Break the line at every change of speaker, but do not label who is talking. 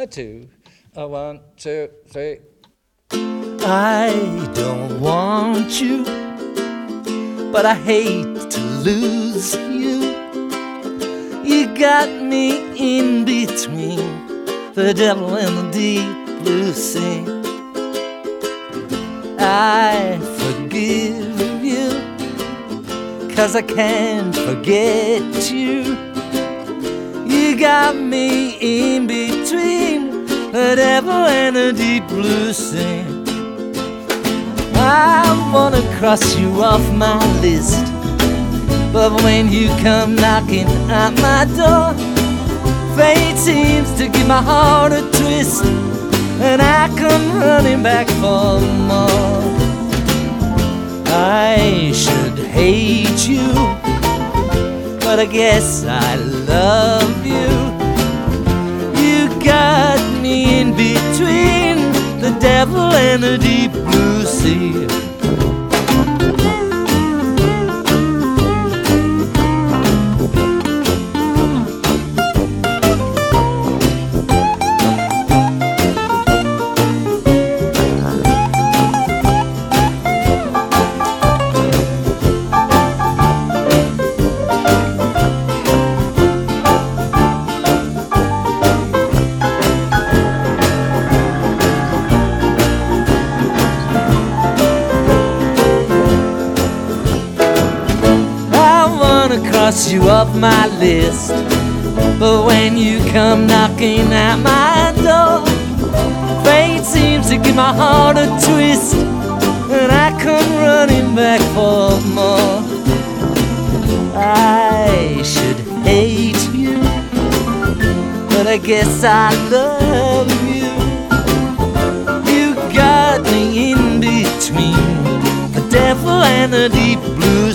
two. A 1, 2, 3.
I don't want you, but I hate to lose you. You got me in between the devil and the deep blue sea. I forgive you, 'cause I can't forget you. You got me in between the devil and the deep blue sea. I wanna cross you off my list, but when you come knocking at my door, fate seems to give my heart a twist, and I come running back for more. I should hate you, but I guess I love you. You got me in between the devil and the deep blue sea. Cross you off my list, but when you come knocking at my door, fate seems to give my heart a twist, and I come running back for more. I should hate you, but I guess I love you. You got me in between the devil and the deep blue